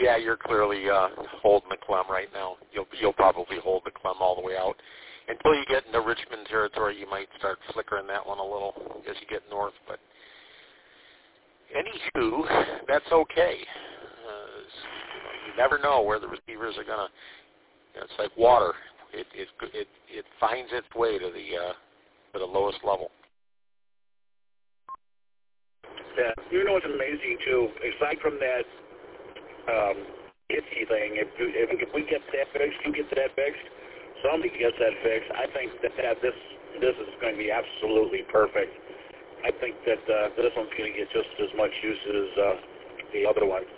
Yeah, you're clearly holding the Clem right now. You'll probably hold the Clem all the way out. Until you get into Richmond territory, you might start flickering that one a little as you get north. But anywho, that's okay. You never know where the receivers are gonna. It's like water. It finds its way to the lowest level. Yeah, you know what's amazing too. Aside from that itchy thing, if we get that fixed, you get that fixed. Somebody gets that fixed. I think that this is going to be absolutely perfect. I think that this one's going to get just as much use as the other one.